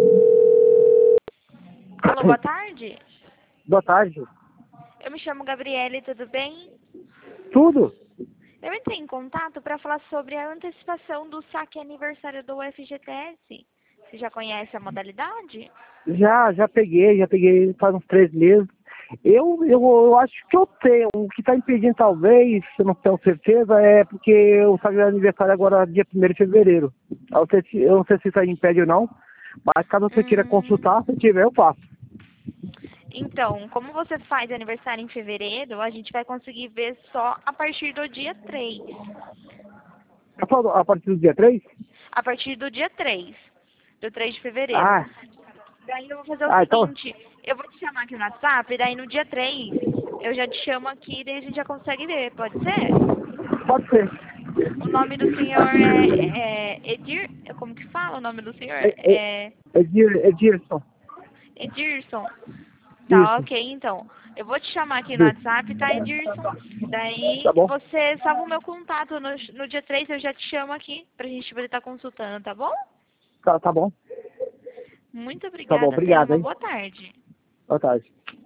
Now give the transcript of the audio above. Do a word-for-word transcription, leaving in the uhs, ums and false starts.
Alô, boa tarde. Boa tarde. Eu me chamo Gabriele, tudo bem? Tudo? Eu entrei em contato para falar sobre a antecipação do saque aniversário do U F G T S. Você já conhece a modalidade? Já, já peguei, já peguei faz uns três meses. Eu, eu, eu acho que eu tenho. O que está impedindo, talvez, eu não tenho certeza, é porque o sagrado aniversário agora é dia primeiro de fevereiro. Eu não sei se, eu não sei se isso aí impede ou não, mas caso você queira Hum, consultar, se tiver, eu faço. então, como você faz aniversário em fevereiro, a gente vai conseguir ver só a partir do dia três. Tá falando a partir do dia três? A partir do dia três, do três de fevereiro. Ah, Daí eu vou fazer o ah, então, seguinte, eu vou te chamar aqui no WhatsApp, e daí no dia três eu já te chamo aqui e daí a gente já consegue ver, pode ser? pode ser. O nome do senhor é, é Edir... Como que fala o nome do senhor? É, é, É é, Dir, é Dirson. Edirson. Tá, Isso. ok, então. Eu vou te chamar aqui no Dir. WhatsApp, tá, Edirson? Daí Tá bom? você salva o meu contato. No, no dia três eu já te chamo aqui pra gente poder estar consultando, tá bom? Tá, tá bom. Muito Tá bom, obrigada. Tenha obrigado, uma hein? boa tarde. Boa tarde.